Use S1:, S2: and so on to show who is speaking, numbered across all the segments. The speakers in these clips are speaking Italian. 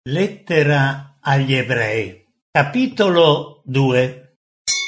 S1: Lettera agli Ebrei, capitolo 2.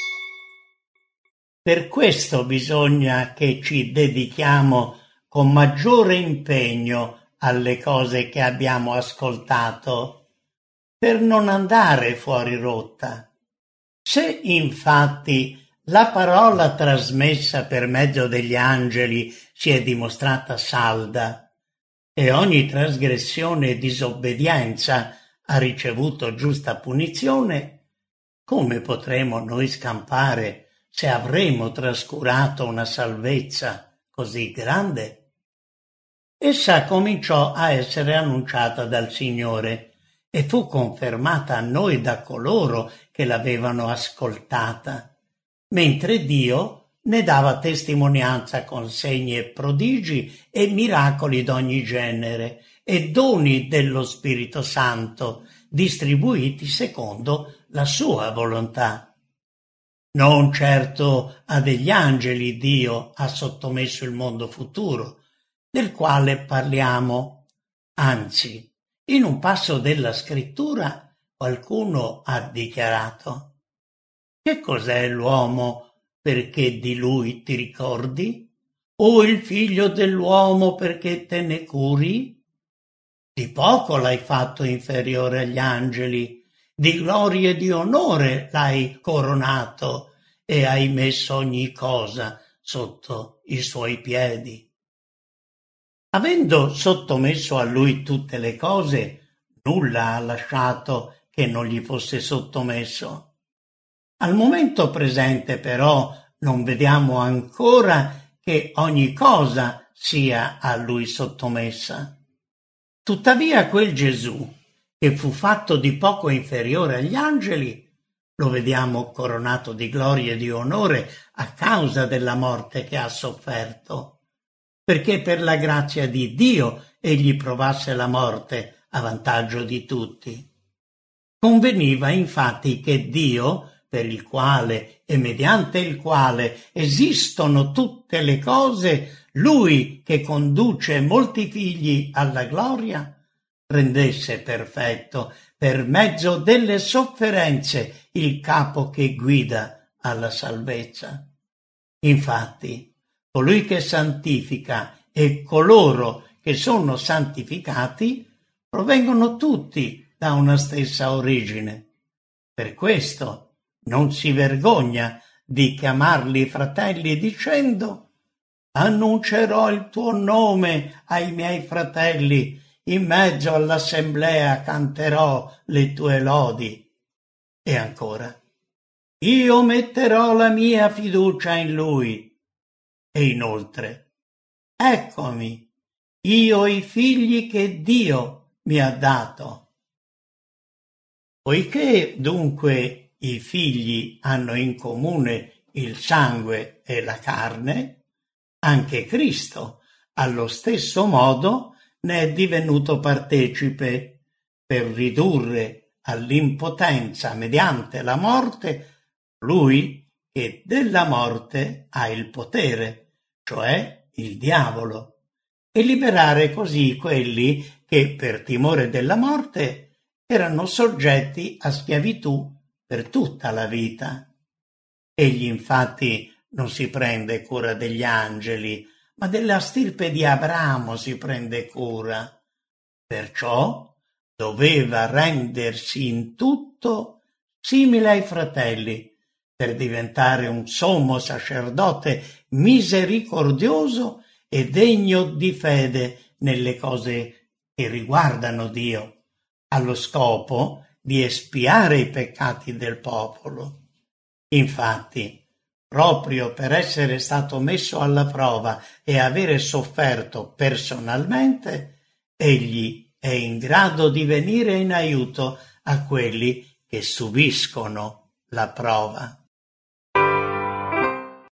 S1: Per questo bisogna che ci dedichiamo con maggiore impegno alle cose che abbiamo ascoltato, per non andare fuori rotta. Se infatti la parola trasmessa per mezzo degli angeli si è dimostrata salda, e ogni trasgressione e disobbedienza ha ricevuto giusta punizione, come potremo noi scampare se avremo trascurato una salvezza così grande? Essa cominciò a essere annunciata dal Signore e fu confermata a noi da coloro che l'avevano ascoltata, mentre Dio ne dava testimonianza con segni e prodigi e miracoli d'ogni genere e doni dello Spirito Santo, distribuiti secondo la sua volontà. Non certo a degli angeli Dio ha sottomesso il mondo futuro, del quale parliamo. Anzi, in un passo della Scrittura qualcuno ha dichiarato: «Che cos'è l'uomo perché di lui ti ricordi? O il figlio dell'uomo perché te ne curi? Di poco l'hai fatto inferiore agli angeli, di gloria e di onore l'hai coronato e hai messo ogni cosa sotto i suoi piedi». Avendo sottomesso a lui tutte le cose, nulla ha lasciato che non gli fosse sottomesso. Al momento presente però non vediamo ancora che ogni cosa sia a lui sottomessa. Tuttavia quel Gesù, che fu fatto di poco inferiore agli angeli, lo vediamo coronato di gloria e di onore a causa della morte che ha sofferto, perché per la grazia di Dio egli provasse la morte a vantaggio di tutti. Conveniva infatti che Dio, per il quale e mediante il quale esistono tutte le cose, lui che conduce molti figli alla gloria, rendesse perfetto per mezzo delle sofferenze il capo che guida alla salvezza. Infatti, colui che santifica e coloro che sono santificati provengono tutti da una stessa origine. Per questo non si vergogna di chiamarli fratelli dicendo: «Annuncerò il tuo nome ai miei fratelli, in mezzo all'assemblea canterò le tue lodi». E ancora: «Io metterò la mia fiducia in lui». E inoltre: «Eccomi, io i figli che Dio mi ha dato». Poiché dunque i figli hanno in comune il sangue e la carne, anche Cristo allo stesso modo ne è divenuto partecipe, per ridurre all'impotenza mediante la morte lui che della morte ha il potere, cioè il diavolo, e liberare così quelli che per timore della morte erano soggetti a schiavitù per tutta la vita. Egli infatti non si prende cura degli angeli, ma della stirpe di Abramo si prende cura. Perciò doveva rendersi in tutto simile ai fratelli, per diventare un sommo sacerdote misericordioso e degno di fede nelle cose che riguardano Dio, allo scopo di espiare i peccati del popolo. Infatti, proprio per essere stato messo alla prova e avere sofferto personalmente, egli è in grado di venire in aiuto a quelli che subiscono la prova.